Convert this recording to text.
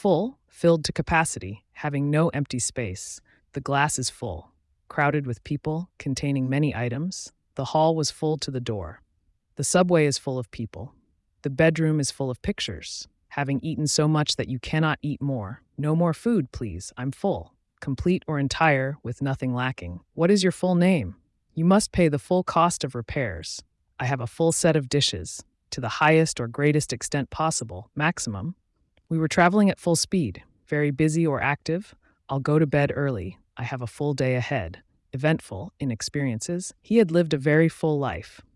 Full, filled to capacity, having no empty space. The glass is full, crowded with people, containing many items. The hall was full to the door. The subway is full of people. The bedroom is full of pictures. Having eaten so much that you cannot eat more. No more food, please. I'm full. Complete or entire, with nothing lacking. What is your full name? You must pay the full cost of repairs. I have a full set of dishes, to the highest or greatest extent possible, maximum. We were traveling at full speed, very busy or active. I'll go to bed early. I have a full day ahead. Eventful in experiences. He had lived a very full life.